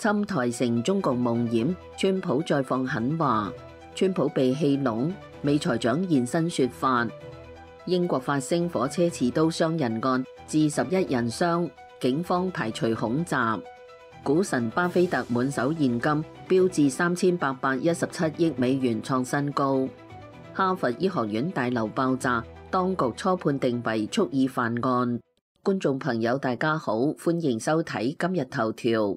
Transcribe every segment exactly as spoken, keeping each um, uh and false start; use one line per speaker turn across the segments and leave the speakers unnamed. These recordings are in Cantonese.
侵台成中共夢魘，川普再放狠話，川普被戲弄，美財長現身說法。英國發生火車持刀傷人案，致十一人傷，警方排除恐襲。股神巴菲特滿手現金，飆至三千八百一十七億美元創新高。哈佛醫學院大樓爆炸，當局初判定為蓄意犯案。觀眾朋友大家好，歡迎收睇今日頭條。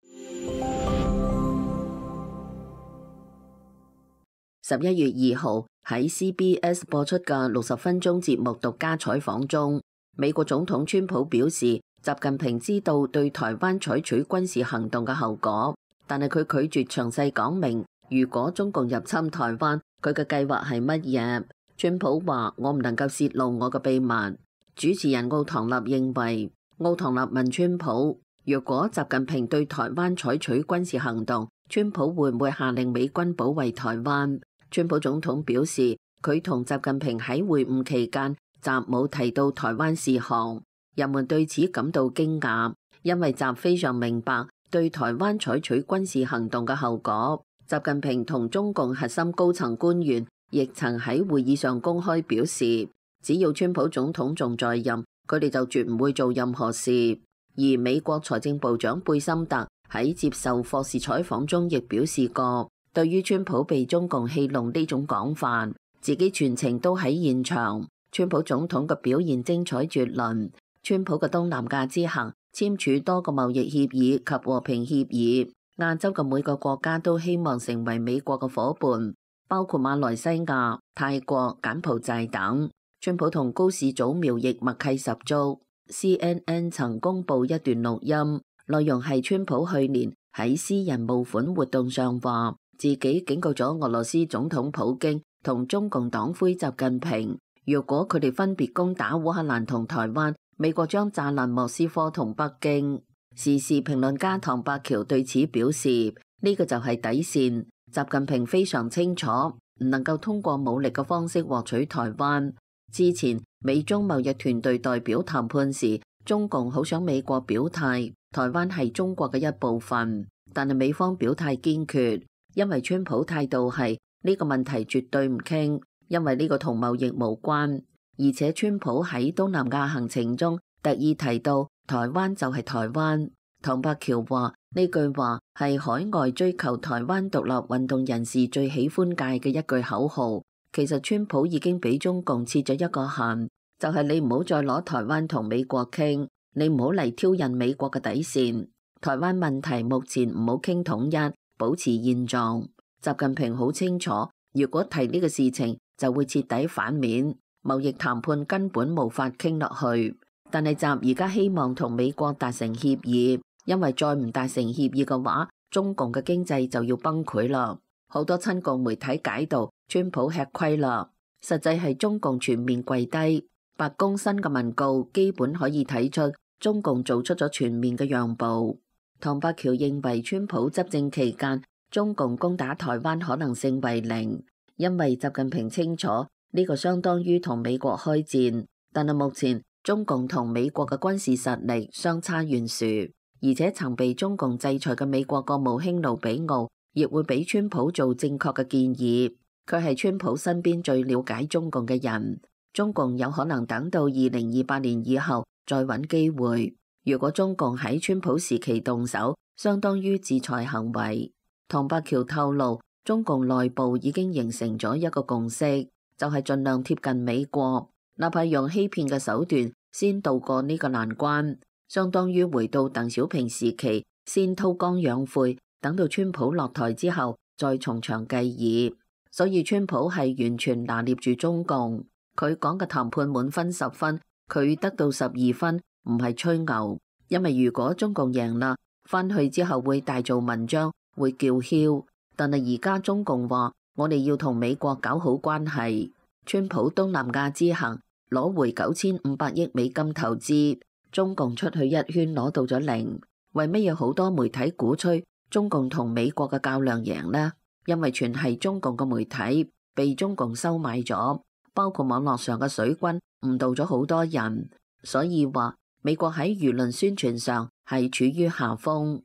十一月二號喺 C B S 播出嘅六十分鐘節目獨家採訪中，美國總統川普表示，習近平知道對台灣採取軍事行動嘅後果，但係佢拒絕詳細講明，如果中共入侵台灣，佢嘅計劃係乜嘢。川普話：我唔能夠泄露我嘅秘密。主持人奧唐納認為，奧唐納問川普：若果習近平對台灣採取軍事行動，川普會唔會下令美軍保衛台灣？川普總統表示，佢同習近平喺會晤期間，習冇提到台灣事項。人們對此感到驚訝，因為習非常明白對台灣採取軍事行動嘅後果。習近平同中共核心高層官員亦曾喺會議上公開表示，只要川普總統仲在任，佢哋就絕唔會做任何事。而美國財政部長貝森特喺接受霍士採訪中亦表示過，對於川普被中共戲弄呢種講法，自己全程都喺現場。川普總統嘅表現精彩絕倫。川普嘅東南亞之行簽署多個貿易協議及和平協議，亞洲嘅每個國家都希望成為美國嘅伙伴，包括馬來西亞、泰國、柬埔寨等。川普同高市早苗亦默契十足。C N N 曾公布一段錄音，內容係川普去年喺私人募款活動上話，自己警告咗俄羅斯總統普京同中共黨魁習近平，若果佢哋分別攻打烏克蘭同台灣，美國將炸爛莫斯科同北京。時事評論家唐伯橋對此表示，呢個就係底線。習近平非常清楚，唔能夠通過武力嘅方式獲取台灣。之前美中貿易團隊代表談判時，中共好想美國表態，台灣係中國嘅一部分，但係美方表態堅決，因為川普態度係呢個問題絕對唔傾，因為呢個同貿易無關。而且川普喺東南亞行程中特意提到台灣就係台灣。唐伯橋話呢句話係海外追求台灣獨立運動人士最喜歡嗌嘅一句口號。其實川普已經俾中共設咗一個限，就係你唔好再攞台灣同美國傾，你唔好嚟挑釁美國嘅底線。台灣問題目前唔好傾統一，保持現狀。習近平好清楚，如果提呢個事情就會徹底反面。貿易談判根本無法傾落去，但係習而家希望同美國達成協議，因為再唔達成協議嘅話，中共嘅經濟就要崩潰啦。好多親共媒體解讀川普吃虧啦，實際係中共全面跪低。白宮新嘅文告基本可以睇出中共做出咗全面嘅讓步。唐伯橋認為川普執政期間，中共攻打台灣可能性為零，因為習近平清楚。呢個相當於同美國開戰，但係目前中共同美國嘅軍事實力相差懸殊，而且曾被中共制裁嘅美國國務卿盧比奧亦會俾川普做正確嘅建議。佢係川普身邊最了解中共嘅人，中共有可能等到二零二八年以後再揾機會。如果中共喺川普時期動手，相當於制裁行為。唐伯橋透露，中共內部已經形成咗一個共識。就係盡量貼近美國，哪怕用欺騙嘅手段先渡過呢個難關，相當於回到鄧小平時期，先韜光養晦，等到川普落台之後再從長計議。所以川普係完全拿捏住中共，佢講嘅談判滿分十分，佢得到十二分，唔係吹牛。因為如果中共贏啦，翻去之後會大做文章，會叫囂。但係而家中共話，我哋要同美國搞好關係。川普東南亞之行攞回九千五百億美金投資，中共出去一圈攞到咗零。為乜有好多媒體鼓吹中共同美國嘅較量贏呢？因為全係中共嘅媒體被中共收買咗，包括網絡上嘅水軍誤導咗好多人，所以話美國喺輿論宣傳上係處於下風。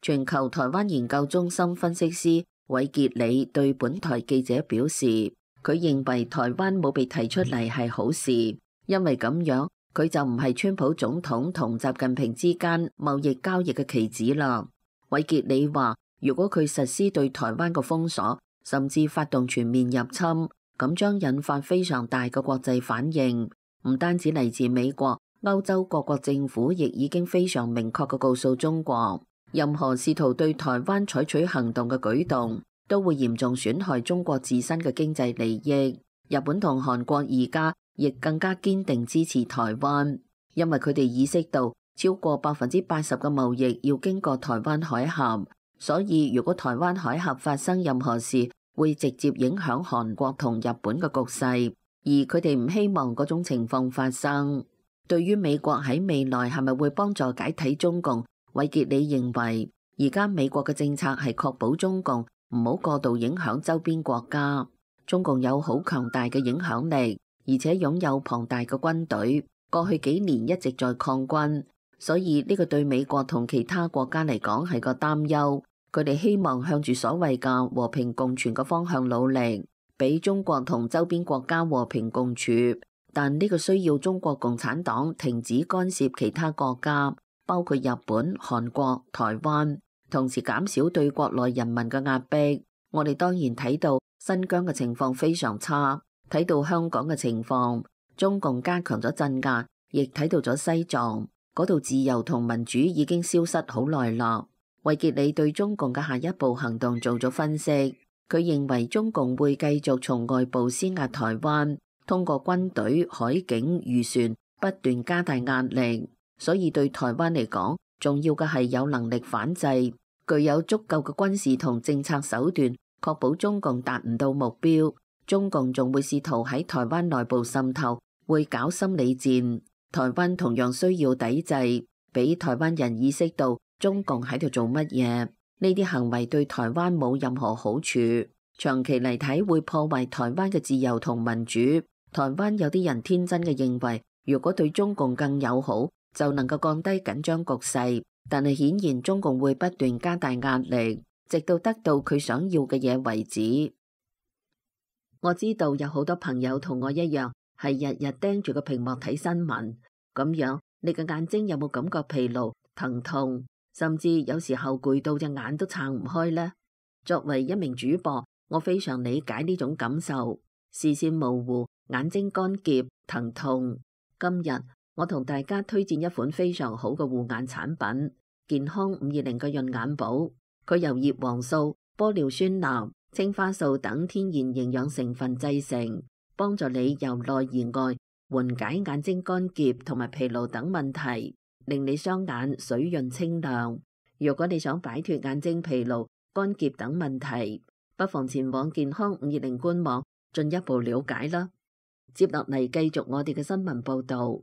全球台灣研究中心分析師韋傑里對本台記者表示，佢認為台灣冇被提出嚟係好事，因為咁樣佢就唔係川普總統同習近平之間貿易交易嘅棋子啦。韋傑里話，如果佢實施對台灣嘅封鎖，甚至發動全面入侵，咁將引發非常大嘅國際反應，唔單止嚟自美國，歐洲各國政府亦已經非常明確嘅告訴中國，任何試圖對台灣採取行動嘅舉動，都會嚴重損害中國自身嘅經濟利益。日本同韓國而家亦更加堅定支持台灣，因為佢哋意識到超過百分之八十嘅貿易要經過台灣海峽，所以如果台灣海峽發生任何事，會直接影響韓國同日本嘅局勢，而佢哋唔希望嗰種情況發生。對於美國喺未來係咪會幫助解體中共，韋傑里認為而家美國嘅政策係確保中共唔好過度影響周邊國家。中共有好強大嘅影響力，而且擁有龐大嘅軍隊，過去幾年一直在抗軍，所以呢個對美國同其他國家嚟講係個擔憂。佢哋希望向住所謂嘅和平共存嘅方向努力，俾中國同周邊國家和平共處。但呢個需要中國共產黨停止干涉其他國家，包括日本、韓國、台灣，同時減少對國內人民嘅壓迫。我哋當然睇到新疆嘅情況非常差，睇到香港嘅情況，中共加強咗鎮壓，亦睇到咗西藏嗰度自由同民主已經消失好耐啦。韋傑里對中共嘅下一步行動做咗分析，佢認為中共會繼續從外部施壓台灣，通過軍隊、海警、漁船不斷加大壓力，所以對台灣嚟講，重要嘅係有能力反制，具有足夠嘅軍事同政策手段，確保中共達唔到目標。中共仲會試圖喺台灣內部滲透，會搞心理戰。台灣同樣需要抵制，俾台灣人意識到中共喺度做乜嘢。呢啲行為對台灣冇任何好處，長期嚟睇會破壞台灣嘅自由同民主。台灣有啲人天真嘅認為，如果對中共更友好，就能夠降低緊張局勢。但係顯然中共會不斷加大壓力，直到得到佢想要嘅嘢為止。我知道有好多朋友同我一樣，係日日盯住個屏幕睇新聞，咁樣你嘅眼睛有冇感覺疲勞、疼痛，甚至有時候攰到隻眼都撐唔開呢？作為一名主播，我非常理解呢種感受，視線模糊、眼睛乾澀、疼痛。今日我同大家推薦一款非常好嘅護眼產品，健康五二零嘅潤眼寶。佢由葉黃素、玻尿酸鈉、青花素等天然營養成分製成，幫助你由內而外緩解眼睛乾澀同埋疲勞等問題，令你雙眼水潤清亮。如果你想擺脫眼睛疲勞、乾澀等問題，不妨前往健康五二零官網進一步了解啦。接落嚟繼續我哋嘅新聞報道。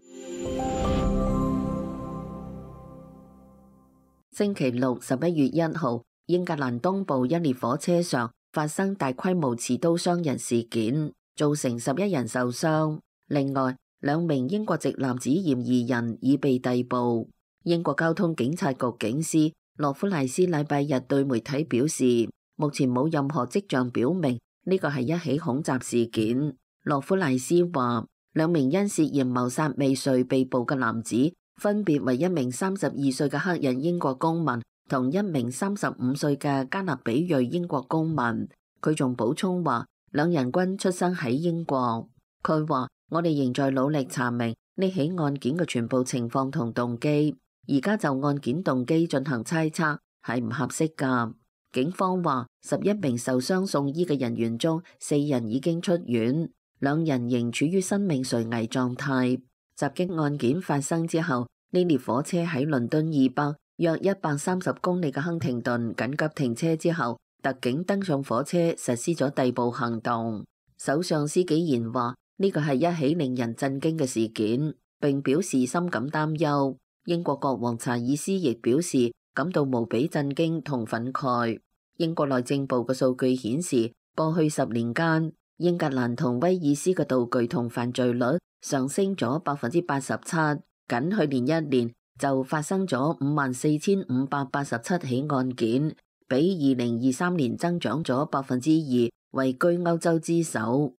星期六十一月一號，英格蘭東部一列火車上發生大規模持刀傷人事件，造成十一人受傷。另外，兩名英國籍男子嫌疑人已被逮捕。英國交通警察局警司洛夫賴斯禮拜日對媒體表示，目前冇任何跡象表明呢個係一起恐襲事件。洛夫賴斯話，兩名因涉嫌謀殺未遂被捕嘅男子，分別為一名三十二歲嘅黑人英國公民同一名三十五歲嘅加勒比裔英國公民。佢仲補充話，兩人均出生喺英國。佢話，我哋仍在努力查明呢起案件嘅全部情況同動機，而家就案件動機進行猜測係唔合適㗎。警方話，十一名受傷送醫嘅人員中，四人已經出院，兩人仍處於生命垂危狀態。襲擊案件發生之後，呢列火車喺倫敦以北約一百三十公里嘅亨廷頓緊急停車之後，特警登上火車實施咗逮捕行動。首相施紀賢話，呢個係一起令人震驚嘅事件，並表示深感擔憂。英國國王查爾斯亦表示感到無比震驚同憤慨。英國內政部嘅數據顯示，過去十年間，英格蘭同威爾斯嘅盜據同犯罪率上升咗百分之八十七。僅去年一年， 就發生咗五萬四千五百八十七起案件，比二零二三年增長咗百分之二，位居歐洲之首。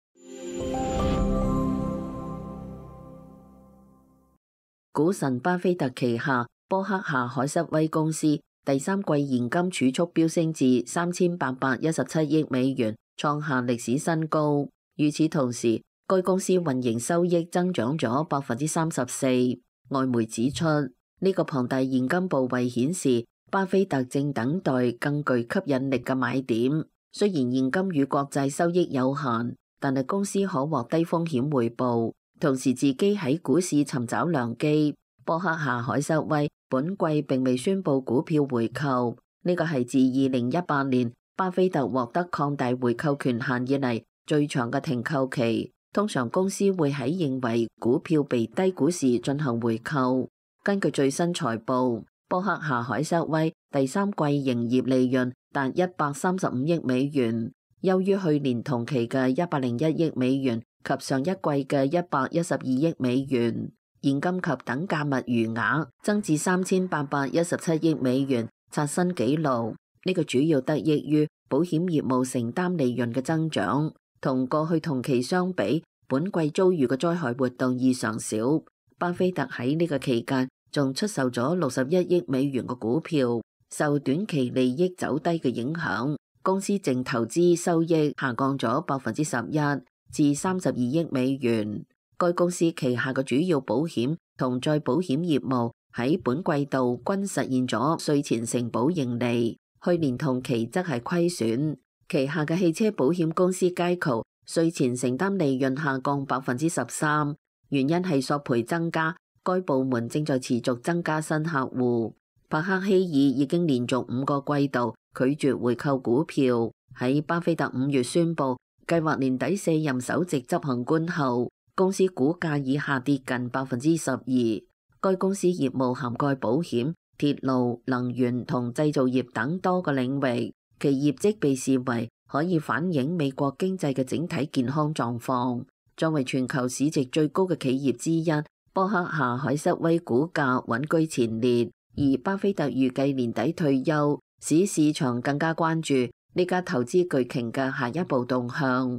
股神巴菲特旗下波克夏海瑟威公司第三季現金儲蓄飆升至三千八百一十七億美元，創下歷史新高。與此同時，該公司運營收益增長咗百分之三十四。外媒指出，呢、這個龐大現金部位顯示巴菲特正等待更具吸引力嘅買點。雖然現金與國債收益有限，但係公司可獲低風險回報，同時自己喺股市尋找良機。波克夏海瑟威本季並未宣布股票回購，呢個係自二零一八年巴菲特獲得擴大回購權限以嚟最長嘅停購期。通常公司會喺認為股票被低估時進行回購。根據最新財報，波克夏海瑟威第三季營業利潤達一百三十五億美元，優於去年同期嘅一百零一億美元及上一季嘅一百一十二億美元。現金及等價物餘額增至三千八百一十七億美元，刷新紀錄。呢個主要得益於保險業務承擔利潤嘅增長，同過去同期相比，本季遭遇嘅災害活動異常少。巴菲特喺呢個期間仲出售咗六十一億美元嘅股票，受短期利益走低嘅影響，公司淨投資收益下降咗百分之十一至三十二億美元。該公司旗下嘅主要保險同再保險業務喺本季度均實現咗稅前承保盈利，去年同期則係虧損。旗下嘅汽車保險公司佳酷稅前承擔利潤下降百分之十三，原因係索賠增加，該部門正在持續增加新客戶。伯克希爾已經連續五個季度拒絕回購股票，喺巴菲特五月宣布計劃年底卸任首席執行官後，公司股價已下跌近百分之十二。該公司業務涵蓋保險、鐵路、能源同製造業等多個領域，其業績被視為可以反映美國經濟嘅整體健康狀況。作為全球市值最高嘅企業之一，波克夏海瑟威股價穩居前列，而巴菲特預計年底退休，使市場更加關注呢家投資巨鯨嘅下一步動向。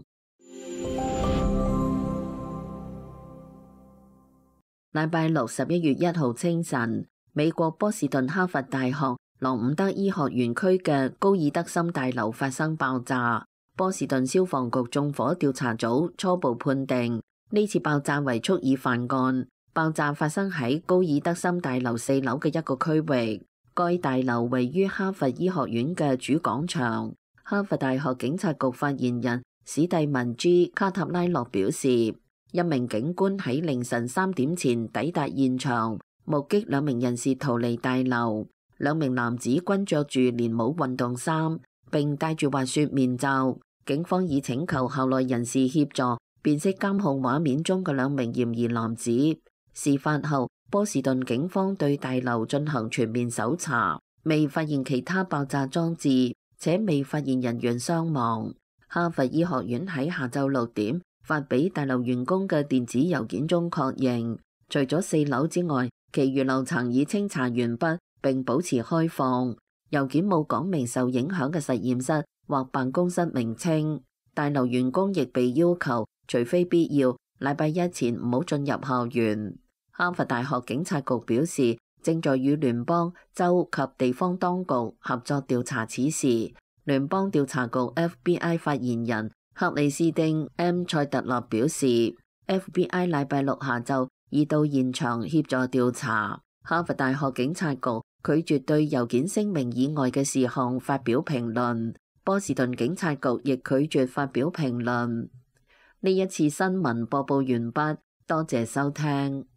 禮拜六十一月一號清晨，美國波士頓哈佛大學羅伍德醫學園區嘅高爾德森大樓發生爆炸。波士頓消防局縱火調查組初步判定呢次爆炸為蓄意犯案。爆炸發生喺高爾德森大樓四樓嘅一個區域，該大樓位於哈佛醫學院嘅主廣場。哈佛大學警察局發言人史蒂文 G 卡塔拉洛表示，一名警官喺凌晨三點前抵達現場，目擊兩名人士逃離大樓。兩名男子均着住連帽運動衫，並戴住滑雪面罩。警方已請求校內人士協助辨識監控畫面中嘅兩名嫌疑男子。事發後，波士頓警方對大樓進行全面搜查，未發現其他爆炸裝置，且未發現人員傷亡。哈佛醫學院喺下晝六點發俾大樓員工嘅電子郵件中確認，除咗四樓之外，其餘樓層已清查完畢並保持開放。郵件冇講明受影響嘅實驗室或辦公室名稱。大樓員工亦被要求，除非必要，禮拜一前唔好進入校園。哈佛大學警察局表示，正在與聯邦、州及地方當局合作調查此事。聯邦調查局 F B I 發言人克里斯汀 M 塞特勒表示 ，F B I 禮拜六下晝已到現場協助調查。哈佛大學警察局拒絕對郵件聲明以外嘅事項發表評論。波士頓警察局亦拒絕發表評論。呢一次新聞播報完畢，多謝收聽。